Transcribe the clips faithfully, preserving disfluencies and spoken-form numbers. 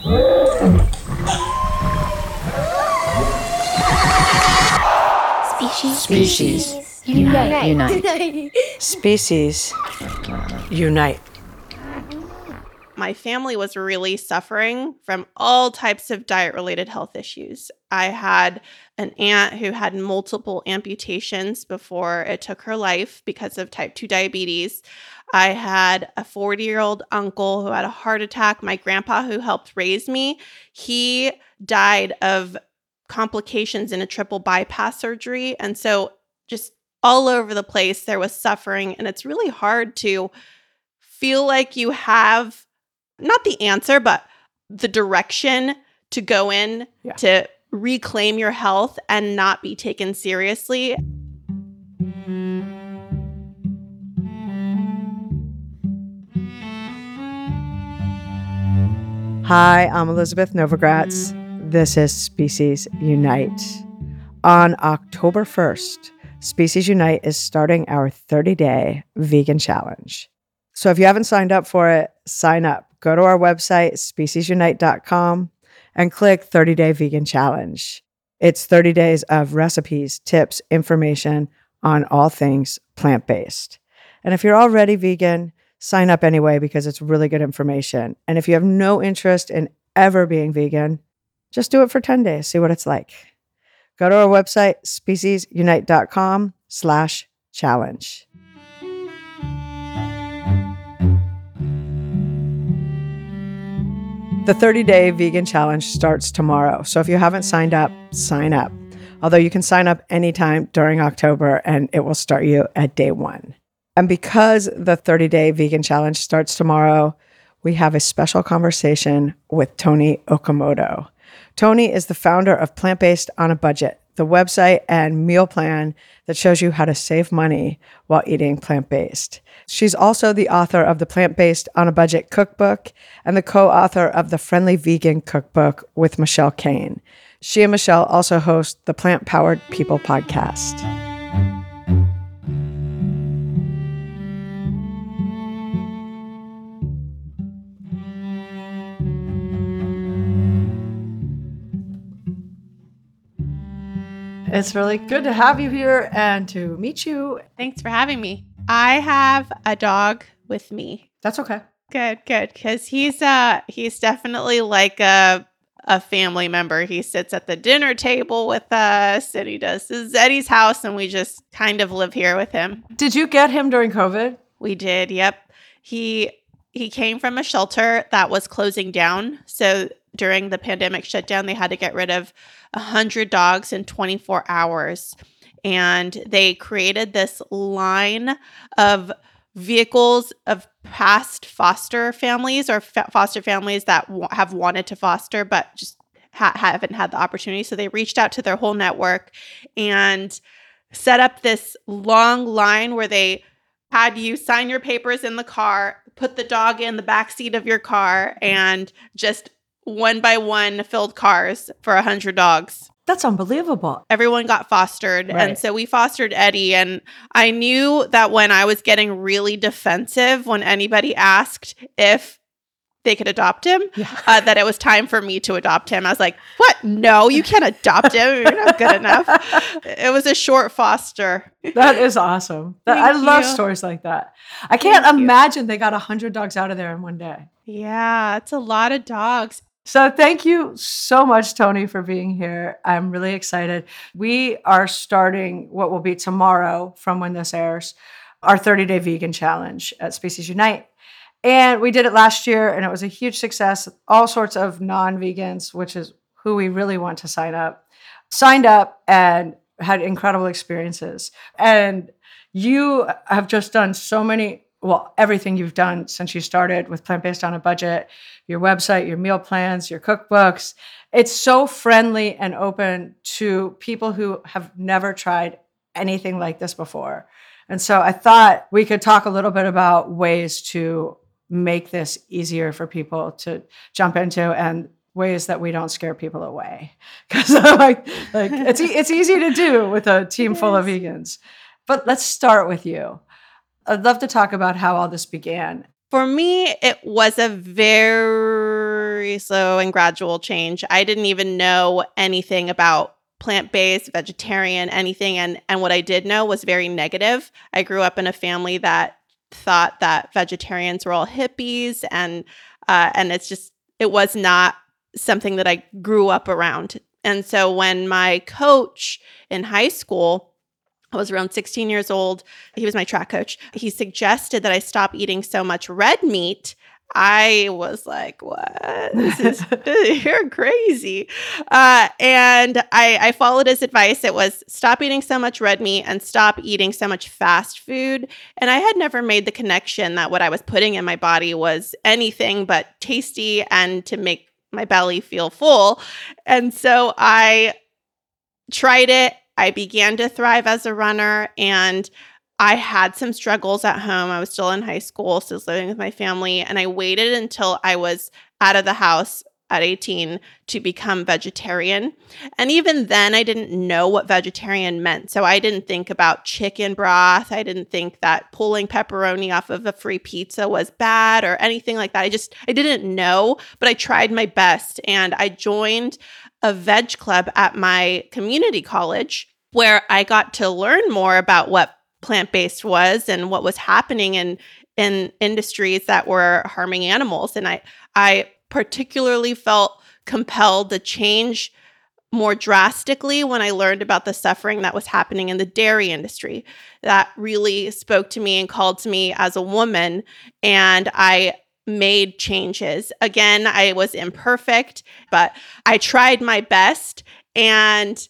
Species. Species. Unite. Unite. Species. Unite. My family was really suffering from all types of diet-related health issues. I had an aunt who had multiple amputations before it took her life because of type two diabetes. I had a forty-year-old uncle who had a heart attack. My grandpa, who helped raise me, he died of complications in a triple bypass surgery. And so just all over the place, there was suffering. And it's really hard to feel like you have not the answer, but the direction to go in Yeah. to reclaim your health and not be taken seriously. Hi, I'm Elizabeth Novogratz. This is Species Unite. On October first, Species Unite is starting our thirty-day vegan challenge. So if you haven't signed up for it, sign up. Go to our website, species unite dot com, and click thirty-day vegan challenge. It's thirty days of recipes, tips, information on all things plant-based. And if you're already vegan, sign up anyway because it's really good information. And if you have no interest in ever being vegan, just do it for ten days. See what it's like. Go to our website, species unite dot com slash challenge. The thirty-day vegan challenge starts tomorrow. So if you haven't signed up, sign up. Although you can sign up anytime during October and it will start you at day one. And because the thirty-day vegan challenge starts tomorrow, we have a special conversation with Toni Okamoto. Toni is the founder of Plant-Based on a Budget, the website and meal plan that shows you how to save money while eating plant-based. She's also the author of the Plant-Based on a Budget cookbook and the co-author of the Friendly Vegan cookbook with Michelle Kane. She and Michelle also host the Plant Powered People podcast. It's really good to have you here and to meet you. Thanks for having me. I have a dog with me. That's okay. Good, good. Because he's uh he's definitely like a a family member. He sits at the dinner table with us and he does this is Eddie's house and we just kind of live here with him. Did you get him during COVID? We did, yep. He he came from a shelter that was closing down. So during the pandemic shutdown, they had to get rid of one hundred dogs in twenty-four hours. And they created this line of vehicles of past foster families or fa- foster families that w- have wanted to foster but just ha- haven't had the opportunity. So they reached out to their whole network and set up this long line where they had you sign your papers in the car, put the dog in the backseat of your car, and just one by one filled cars for one hundred dogs. That's unbelievable. Everyone got fostered. Right. And so we fostered Eddie. And I knew that when I was getting really defensive, when anybody asked if they could adopt him, Yeah. uh, that it was time for me to adopt him. I was like, what? No, you can't adopt him. You're not good enough. It was a short foster. That is awesome. That, I Thank love you. stories like that. I can't Thank you. imagine they got one hundred dogs out of there in one day. Yeah, it's a lot of dogs. So thank you so much, Toni, for being here. I'm really excited. We are starting what will be tomorrow from when this airs, our thirty-day vegan challenge at Species Unite. And we did it last year, and it was a huge success. All sorts of non-vegans, which is who we really want to sign up, signed up and had incredible experiences. And you have just done so many, well, everything you've done since you started with Plant-Based on a Budget, your website, your meal plans, your cookbooks. It's so friendly and open to people who have never tried anything like this before. And so I thought we could talk a little bit about ways to make this easier for people to jump into and ways that we don't scare people away. Because like, like it's, e- it's easy to do with a team full of vegans. But let's start with you. I'd love to talk about how all this began. For me, it was a very slow and gradual change. I didn't even know anything about plant-based, vegetarian, anything. And, and what I did know was very negative. I grew up in a family that thought that vegetarians were all hippies, and uh, and it's just, it was not something that I grew up around. And so when my coach in high school, I was around sixteen years old, he was my track coach, he suggested that I stop eating so much red meat. I was like, what? This is, you're crazy. Uh, and I, I followed his advice. It was stop eating so much red meat and stop eating so much fast food. And I had never made the connection that what I was putting in my body was anything but tasty and to make my belly feel full. And so I tried it. I began to thrive as a runner, and I had some struggles at home. I was still in high school, still living with my family, and I waited until I was out of the house at eighteen to become vegetarian. And even then, I didn't know what vegetarian meant. So I didn't think about chicken broth. I didn't think that pulling pepperoni off of a free pizza was bad or anything like that. I just, I didn't know, but I tried my best. And I joined a veg club at my community college where I got to learn more about what plant-based was and what was happening in in industries that were harming animals. And I I particularly felt compelled to change more drastically when I learned about the suffering that was happening in the dairy industry. That really spoke to me and called to me as a woman, and I made changes. Again, I was imperfect, but I tried my best and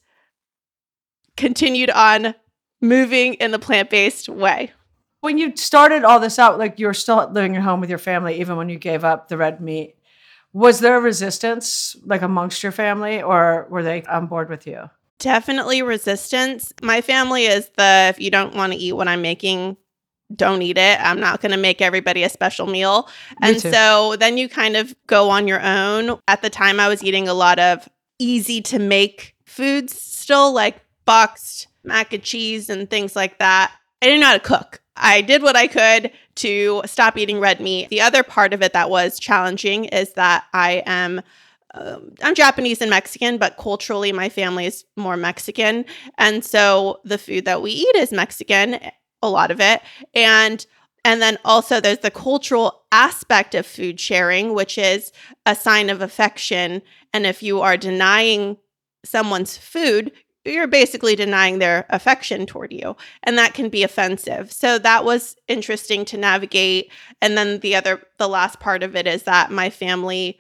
continued on moving in the plant-based way. When you started all this out, like you were still living at home with your family, even when you gave up the red meat, was there resistance like amongst your family, or were they on board with you? Definitely resistance. My family is the, if you don't want to eat what I'm making, don't eat it. I'm not going to make everybody a special meal. Me And too. so then you kind of go on your own. At the time, I was eating a lot of easy to make foods still, like boxed mac and cheese and things like that. I didn't know how to cook. I did what I could to stop eating red meat. The other part of it that was challenging is that I am um, I'm Japanese and Mexican, but culturally my family is more Mexican. And so the food that we eat is Mexican, a lot of it. And and then also there's the cultural aspect of food sharing, which is a sign of affection. And if you are denying someone's food, you're basically denying their affection toward you. And that can be offensive. So that was interesting to navigate. And then the other, the last part of it is that my family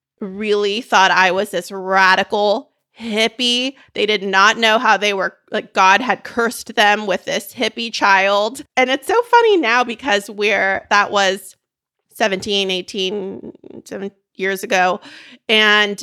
really thought I was this radical hippie. They did not know how they were, like God had cursed them with this hippie child. And it's so funny now because we're, that was seventeen, eighteen, seven years ago. And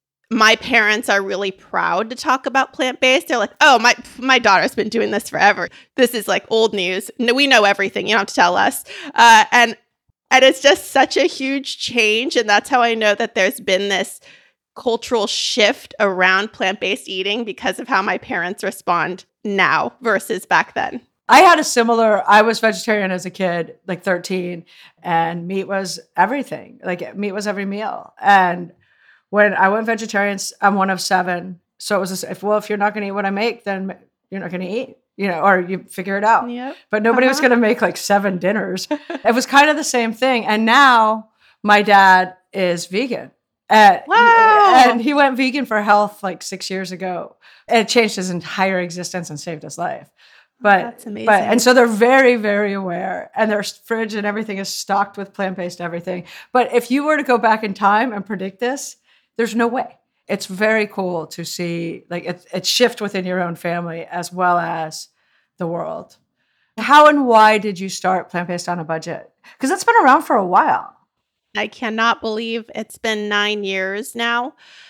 my parents are really proud to talk about plant-based. They're like, oh, my my daughter's been doing this forever. This is like old news. No, we know everything. You don't have to tell us. Uh, and and it's just such a huge change. And that's how I know that there's been this cultural shift around plant-based eating because of how my parents respond now versus back then. I had a similar, I was vegetarian as a kid, like thirteen, and meat was everything. Like meat was every meal. And when I went vegetarian, I'm one of seven. So it was, a, if well, if you're not going to eat what I make, then you're not going to eat, you know, or you figure it out. Yep. But nobody uh-huh. was going to make like seven dinners. It was kind of the same thing. And now my dad is vegan. Uh, wow. And he went vegan for health like six years ago. It changed his entire existence and saved his life. But, That's amazing. But, and so they're very, very aware, and their fridge and everything is stocked with plant-based everything. But if you were to go back in time and predict this, there's no way. It's very cool to see like it, it shift within your own family as well as the world. How and why did you start Plant-Based on a Budget? Because it's been around for a while. I cannot believe it's been nine years now.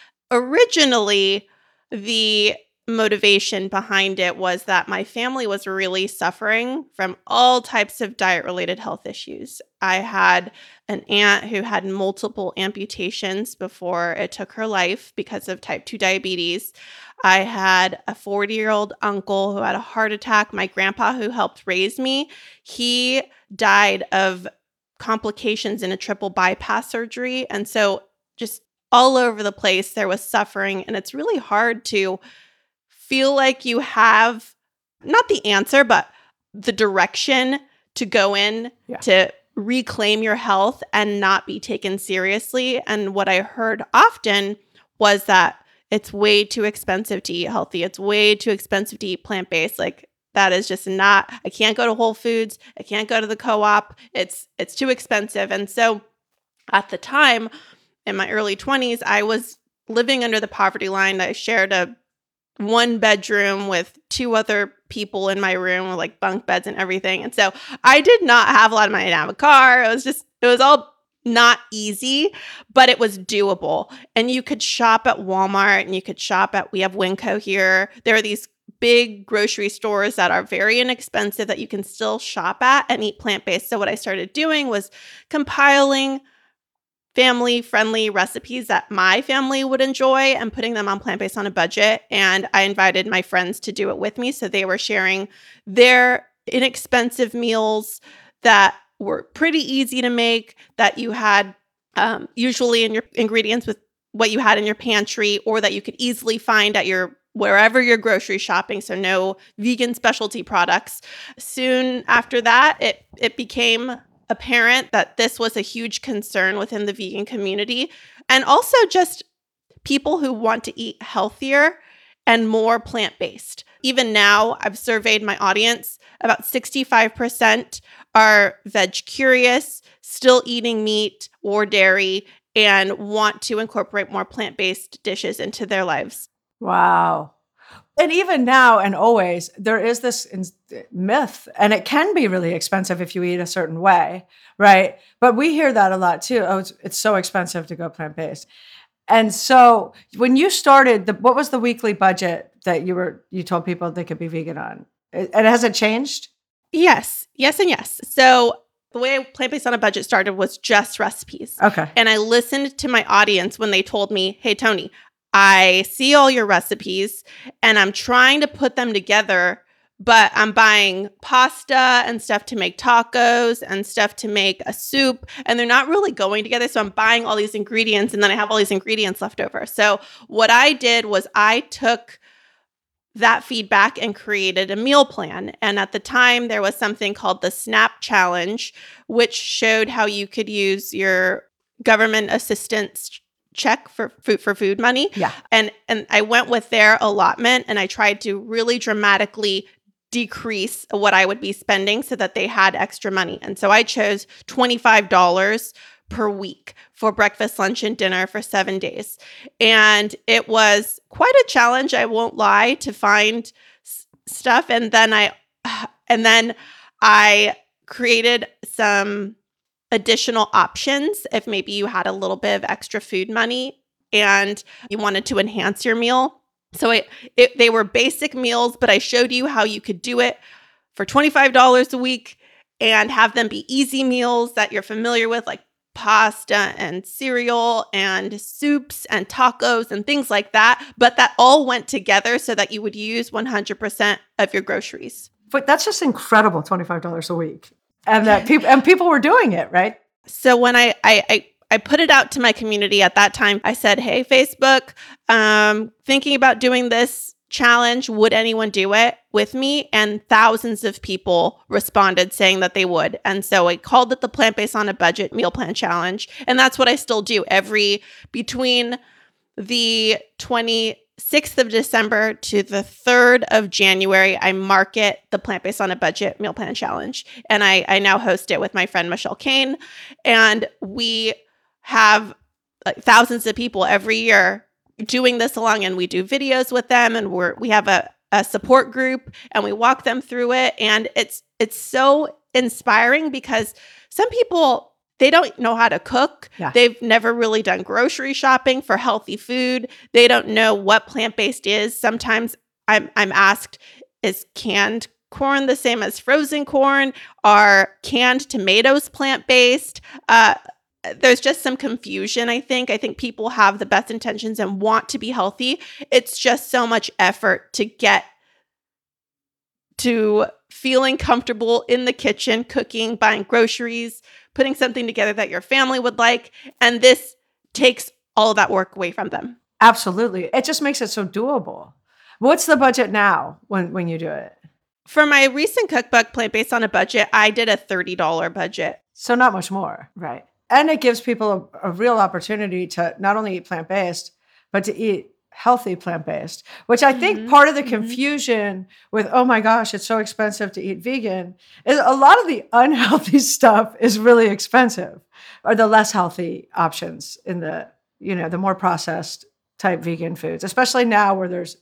Originally, the motivation behind it was that my family was really suffering from all types of diet-related health issues. I had an aunt who had multiple amputations before it took her life because of type two diabetes. I had a forty-year-old uncle who had a heart attack. My grandpa, who helped raise me, he died of complications in a triple bypass surgery. And so just all over the place. There was suffering, and it's really hard to feel like you have not the answer, but the direction to go in Yeah. to reclaim your health and not be taken seriously. And what I heard often was that it's way too expensive to eat healthy. It's way too expensive to eat plant-based. Like, that is just not, I can't go to Whole Foods. I can't go to the co-op. It's it's too expensive. And so at the time, in my early twenties, I was living under the poverty line. I shared a one bedroom with two other people in my room with like bunk beds and everything. And so I did not have a lot of money. I didn't have a car. It was just, it was all not easy, but it was doable. And you could shop at Walmart and you could shop at, we have Winco here. There are these big grocery stores that are very inexpensive that you can still shop at and eat plant-based. So what I started doing was compiling family-friendly recipes that my family would enjoy and putting them on Plant-Based on a Budget. And I invited my friends to do it with me. So they were sharing their inexpensive meals that were pretty easy to make, that you had um, usually in your ingredients with what you had in your pantry, or that you could easily find at your wherever you're grocery shopping. So no vegan specialty products. Soon after that, it it became apparent that this was a huge concern within the vegan community, and also just people who want to eat healthier and more plant-based. Even now, I've surveyed my audience. About sixty-five percent are veg curious, still eating meat or dairy, and want to incorporate more plant-based dishes into their lives. Wow. And even now and always, there is this in- myth, and it can be really expensive if you eat a certain way, right? But we hear that a lot too. Oh, it's, it's so expensive to go plant-based. And so when you started, the, what was the weekly budget that you were you told people they could be vegan on? It, and has it changed? Yes, yes, and yes. So the way Plant-Based on a Budget started was just recipes. Okay. And I listened to my audience when they told me, hey, Toni, I see all your recipes and I'm trying to put them together, but I'm buying pasta and stuff to make tacos and stuff to make a soup, and they're not really going together. So I'm buying all these ingredients and then I have all these ingredients left over. So what I did was I took that feedback and created a meal plan. And at the time, there was something called the SNAP Challenge, which showed how you could use your government assistance check for food for food money. Yeah. And and I went with their allotment and I tried to really dramatically decrease what I would be spending so that they had extra money. And so I chose twenty-five dollars per week for breakfast, lunch, and dinner for seven days. And it was quite a challenge, I won't lie, to find s- stuff. And then I and then I created some additional options if maybe you had a little bit of extra food money and you wanted to enhance your meal. So it, it they were basic meals, but I showed you how you could do it for twenty-five dollars a week and have them be easy meals that you're familiar with, like pasta and cereal and soups and tacos and things like that, but that all went together so that you would use one hundred percent of your groceries. But that's just incredible, twenty-five dollars a week. And that people and people were doing it, right? So when I, I, I, I put it out to my community at that time, I said, hey, Facebook, um, thinking about doing this challenge. Would anyone do it with me? And thousands of people responded saying that they would. And so I called it the Plant-Based on a Budget Meal Plan Challenge. And that's what I still do every between the twenty-sixth of December to the third of January, I market the Plant-Based on a Budget Meal Plan Challenge. And I, I now host it with my friend Michelle Kane. And we have like thousands of people every year doing this along, and we do videos with them, and we're we have a, a support group and we walk them through it. And it's it's so inspiring because some people, they don't know how to cook. Yeah. They've never really done grocery shopping for healthy food. They don't know what plant-based is. Sometimes I'm I'm asked, is canned corn the same as frozen corn? Are canned tomatoes plant-based? Uh, there's just some confusion, I think. I think people have the best intentions and want to be healthy. It's just so much effort to get to feeling comfortable in the kitchen, cooking, buying groceries, putting something together that your family would like. And this takes all of that work away from them. Absolutely. It just makes it so doable. What's the budget now when, when you do it? For my recent cookbook, Plant-Based on a Budget, I did a thirty dollars budget. So not much more, right? And it gives people a, a real opportunity to not only eat plant-based, but to eat healthy plant-based, which I think Mm-hmm. part of the Mm-hmm. confusion with, oh my gosh, it's so expensive to eat vegan, is a lot of the unhealthy stuff is really expensive, or the less healthy options in the, you know, the more processed type vegan foods, especially now where there's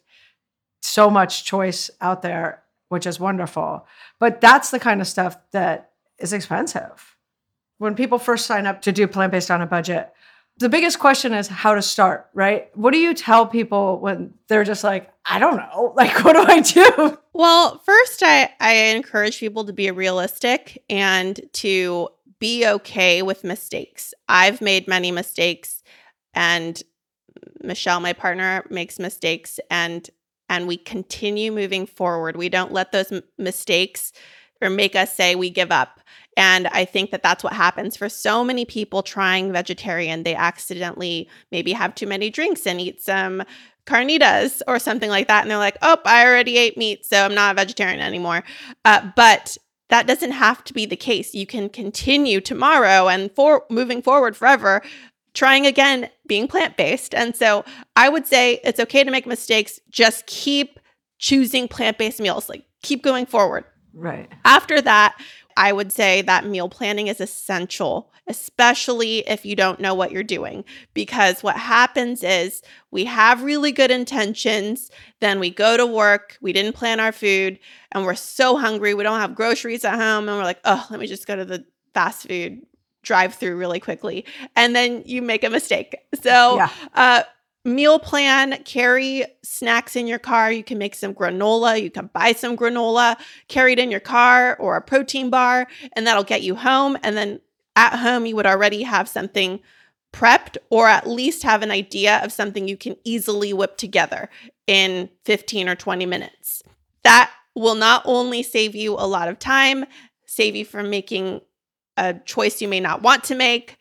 so much choice out there, which is wonderful. But that's the kind of stuff that is expensive. When people first sign up to do plant-based on a budget, the biggest question is how to start, right? What do you tell people when they're just like, I don't know, like, what do I do? Well, first, I, I encourage people to be realistic and to be okay with mistakes. I've made many mistakes, and Michelle, my partner, makes mistakes, and and we continue moving forward. We don't let those m- mistakes or make us say we give up. And I think that that's what happens for so many people trying vegetarian. They accidentally maybe have too many drinks and eat some carnitas or something like that. And they're like, oh, I already ate meat, so I'm not a vegetarian anymore. Uh, but that doesn't have to be the case. You can continue tomorrow and for moving forward forever, trying again, being plant-based. And so I would say it's okay to make mistakes. Just keep choosing plant-based meals. Like, keep going forward. Right. After that, I would say that meal planning is essential, especially if you don't know what you're doing. Because what happens is we have really good intentions, then we go to work, we didn't plan our food, and we're so hungry, we don't have groceries at home, and we're like, oh, let me just go to the fast food drive-through really quickly. And then you make a mistake. So Yeah. uh, meal plan, carry snacks in your car. You can make some granola. You can buy some granola, carry it in your car, or a protein bar, and that'll get you home. And then at home, you would already have something prepped, or at least have an idea of something you can easily whip together in fifteen or twenty minutes. That will not only save you a lot of time, save you from making a choice you may not want to make,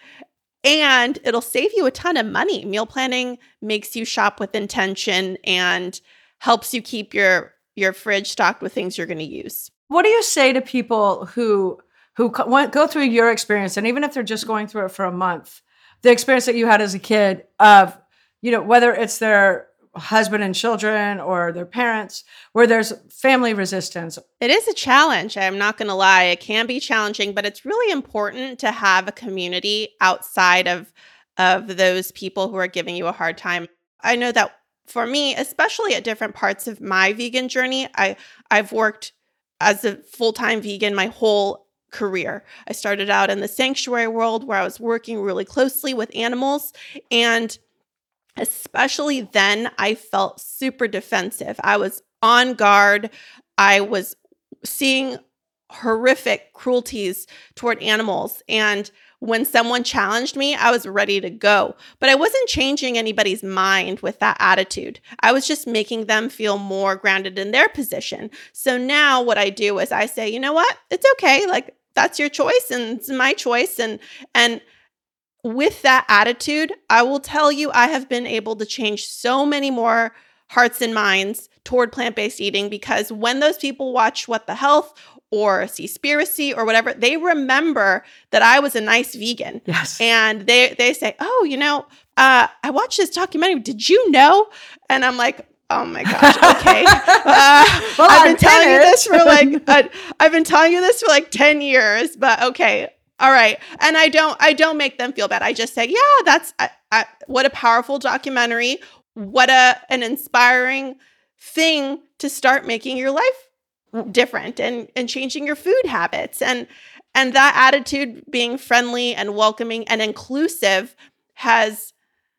and it'll save you a ton of money. Meal planning makes you shop with intention and helps you keep your your fridge stocked with things you're going to use. What do you say to people who who co- want, go through your experience, and even if they're just going through it for a month, the experience that you had as a kid of, you know, whether it's their husband and children or their parents, where there's family resistance? It is a challenge. I'm not going to lie. It can be challenging, but it's really important to have a community outside of, of those people who are giving you a hard time. I know that for me, especially at different parts of my vegan journey, I, I've worked as a full-time vegan my whole career. I started out in the sanctuary world where I was working really closely with animals, and especially then, I felt super defensive. I was on guard. I was seeing horrific cruelties toward animals. And when someone challenged me, I was ready to go. But I wasn't changing anybody's mind with that attitude. I was just making them feel more grounded in their position. So now what I do is I say, you know what? It's okay. Like, that's your choice and it's my choice. And, and, with that attitude, I will tell you, I have been able to change so many more hearts and minds toward plant-based eating, because when those people watch What the Health or Seaspiracy or whatever, they remember that I was a nice vegan. Yes. And they they say, oh, you know, uh, I watched this documentary. Did you know? And I'm like, oh my gosh, okay. Uh, Well, I've I'm been telling in you it. this for like, uh, I've been telling you this for like ten years, but okay. All right. And I don't, I don't make them feel bad. I just say, yeah, that's, I, I, what a powerful documentary. What a, an inspiring thing to start making your life different and, and changing your food habits. And, and that attitude, being friendly and welcoming and inclusive, has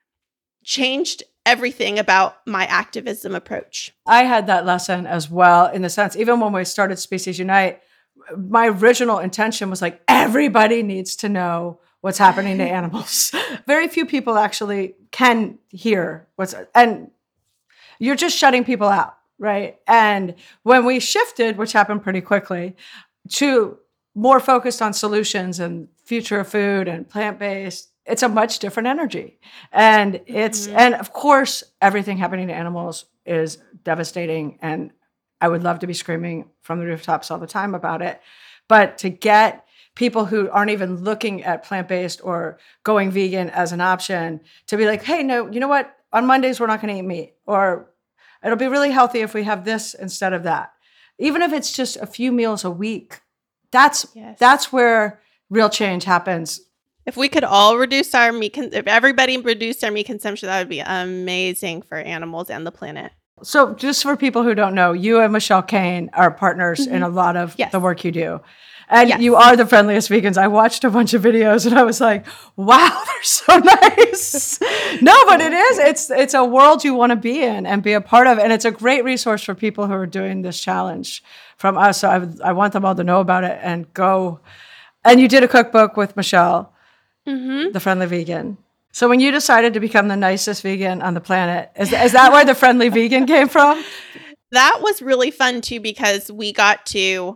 changed everything about my activism approach. I had that lesson as well, in the sense, even when we started Species Unite, my original intention was like, everybody needs to know what's happening to animals. Very few people actually can hear what's, and you're just shutting people out, right? And when we shifted, which happened pretty quickly, to more focused on solutions and future of food and plant-based it's a much different energy. And it's, Mhm. and of course, everything happening to animals is devastating. And I would love to be screaming from the rooftops all the time about it. But to get people who aren't even looking at plant-based or going vegan as an option to be like, hey, no, you know what? On Mondays, we're not going to eat meat, or it'll be really healthy if we have this instead of that. Even if it's just a few meals a week, that's Yes. that's where real change happens. If we could all reduce our meat, con- if everybody reduced their meat consumption, that would be amazing for animals and the planet. So just for people who don't know, you and Michelle Kane are partners in a lot of Yes. the work you do. And Yes. you are the friendliest vegans. I watched a bunch of videos and I was like, wow, they're so nice. No, but it is. It's it's a world you want to be in and be a part of. And it's a great resource for people who are doing this challenge from us. So I, would- I want them all to know about it and go. And you did a cookbook with Michelle, Mm-hmm. the Friendly Vegan. So when you decided to become the nicest vegan on the planet, is, is that where the Friendly Vegan came from? That was really fun too, because we got to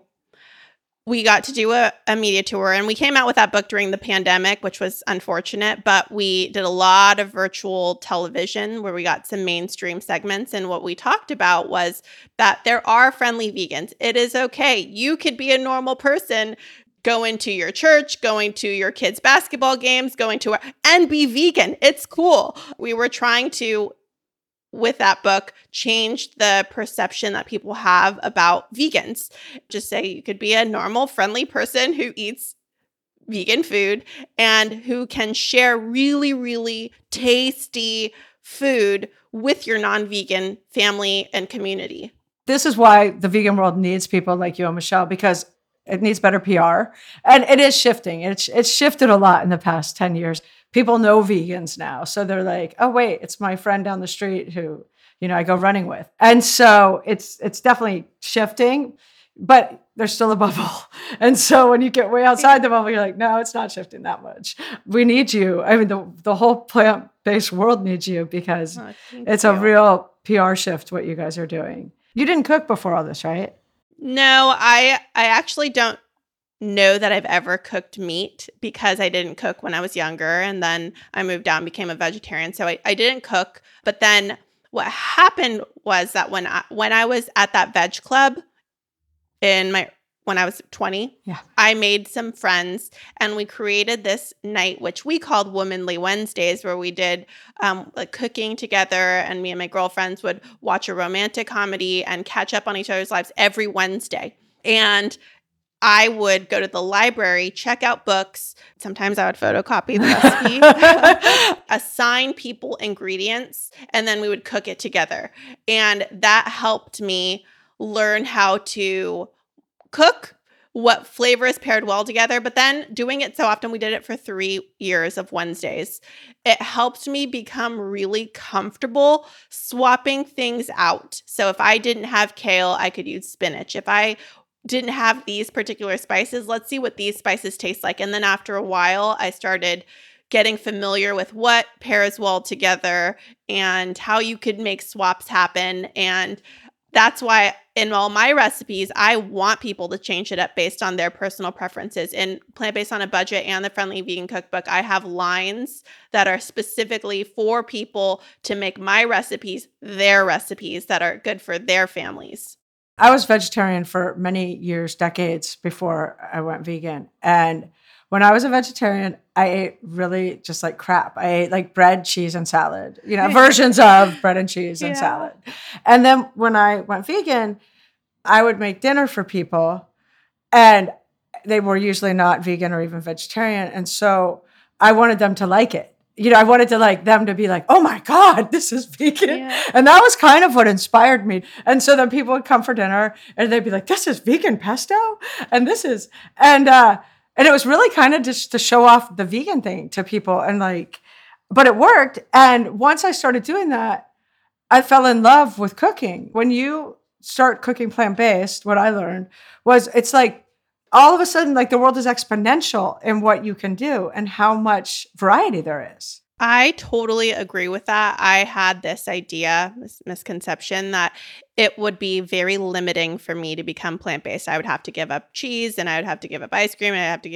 we got to do a, a media tour, and we came out with that book during the pandemic, which was unfortunate, but we did a lot of virtual television where we got some mainstream segments. And what we talked about was that there are friendly vegans. It is okay. You could be a normal person, going to your church, going to your kids' basketball games, going to and be vegan. It's cool. We were trying to, with that book, change the perception that people have about vegans. Just say you could be a normal, friendly person who eats vegan food and who can share really, really tasty food with your non-vegan family and community. This is why the vegan world needs people like you and Michelle, because it needs better P R. And it is shifting. It's it's shifted a lot in the past ten years. People know vegans now. So they're like, oh, wait, it's my friend down the street who, you know, I go running with. And so it's it's definitely shifting, but there's still a bubble. And so when you get way outside the bubble, you're like, no, it's not shifting that much. We need you. I mean, the, the whole plant-based world needs you, because Oh, thank it's you. a real P R shift what you guys are doing. You didn't cook before all this, right? No, I I actually don't know that I've ever cooked meat, because I didn't cook when I was younger, and then I moved out and became a vegetarian. So I, I didn't cook. But then what happened was that when I when I was at that veg club in my when I was twenty, Yeah. I made some friends, and we created this night, which we called Womanly Wednesdays, where we did um, like cooking together, and me and my girlfriends would watch a romantic comedy and catch up on each other's lives every Wednesday. And I would go to the library, check out books. Sometimes I would photocopy the recipe, assign people ingredients, and then we would cook it together. And that helped me learn how to cook, what flavors paired well together. But then doing it so often, we did it for three years of Wednesdays. It helped me become really comfortable swapping things out. So if I didn't have kale, I could use spinach. If I didn't have these particular spices, let's see what these spices taste like. And then after a while, I started getting familiar with what pairs well together and how you could make swaps happen. And that's why in all my recipes, I want people to change it up based on their personal preferences. In Plant-Based on a Budget and the Friendly Vegan Cookbook, I have lines that are specifically for people to make my recipes their recipes that are good for their families. I was vegetarian for many years, decades before I went vegan. And when I was a vegetarian, I ate really just like crap. I ate like bread, cheese, and salad, you know, versions of bread and cheese and Yeah. salad. And then when I went vegan, I would make dinner for people, and they were usually not vegan or even vegetarian. And so I wanted them to like it. You know, I wanted to like them to be like, oh my God, this is vegan. Yeah. And that was kind of what inspired me. And so then people would come for dinner and they'd be like, this is vegan pesto. And this is, and, uh, and it was really kind of just to show off the vegan thing to people. And like, but it worked. And once I started doing that, I fell in love with cooking. When you start cooking plant-based, what I learned was it's like, all of a sudden, like the world is exponential in what you can do and how much variety there is. I totally agree with that. I had this idea, this misconception that it would be very limiting for me to become plant-based. I would have to give up cheese, and I would have to give up ice cream, and I'd have to give up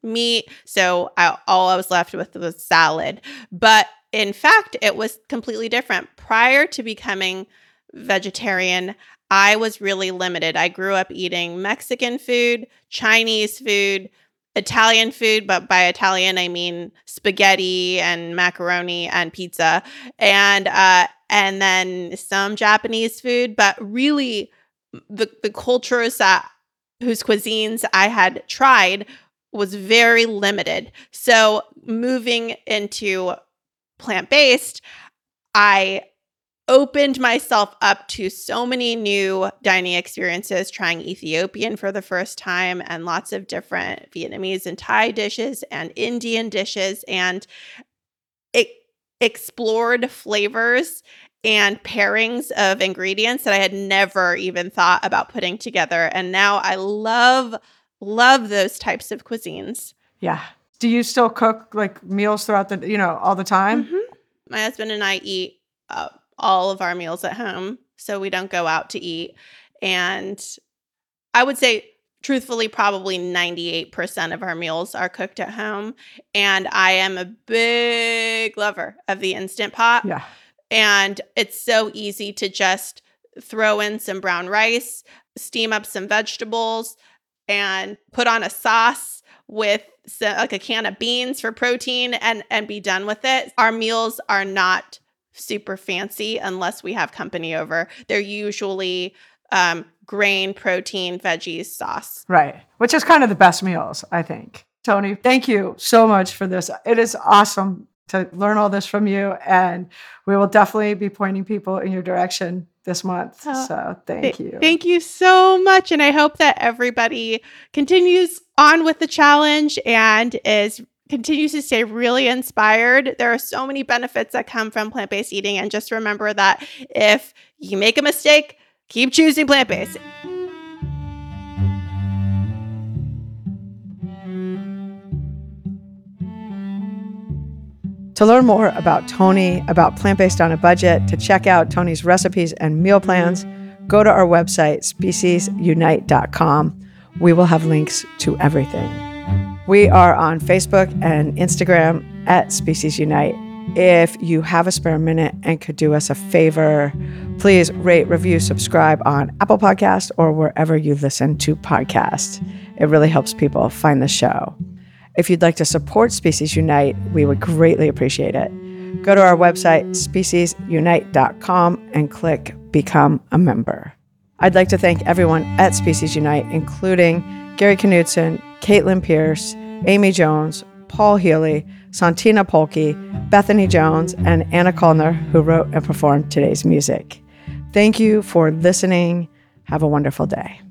meat. So I, all I was left with was salad. But in fact, it was completely different. Prior to becoming vegetarian, I was really limited. I grew up eating Mexican food, Chinese food, Italian food, but by Italian, I mean spaghetti and macaroni and pizza, and uh, and then some Japanese food. But really, the the cultures that whose cuisines I had tried was very limited. So moving into plant-based, I opened myself up to so many new dining experiences, trying Ethiopian for the first time and lots of different Vietnamese and Thai dishes and Indian dishes, and it explored flavors and pairings of ingredients that I had never even thought about putting together. And now I love, love those types of cuisines. Yeah. Do you still cook like meals throughout the, you know, all the time? Mm-hmm. My husband and I eat uh, all of our meals at home, so we don't go out to eat. And I would say, truthfully, probably ninety-eight percent of our meals are cooked at home. And I am a big lover of the Instant Pot. Yeah. And it's so easy to just throw in some brown rice, steam up some vegetables, and put on a sauce with some, like a can of beans for protein, and, and be done with it. Our meals are not super fancy unless we have company over. They're usually um, grain, protein, veggies, sauce. Right. Which is kind of the best meals, I think. Toni, thank you so much for this. It is awesome to learn all this from you. And we will definitely be pointing people in your direction this month. Oh, so thank you. Thank you so much. And I hope that everybody continues on with the challenge and is continues to stay really inspired. There are so many benefits that come from plant-based eating. And just remember that if you make a mistake, keep choosing plant-based. To learn more about Toni, about Plant-Based on a Budget, to check out Toni's recipes and meal plans, go to our website, species unite dot com. We will have links to everything. We are on Facebook and Instagram at Species Unite. If you have a spare minute and could do us a favor, please rate, review, subscribe on Apple Podcasts or wherever you listen to podcasts. It really helps people find the show. If you'd like to support Species Unite, we would greatly appreciate it. Go to our website, species unite dot com, and click Become a Member. I'd like to thank everyone at Species Unite, including Gary Knudsen, Caitlin Pierce, Amy Jones, Paul Healy, Santina Polke, Bethany Jones, and Anna Kalner, who wrote and performed today's music. Thank you for listening. Have a wonderful day.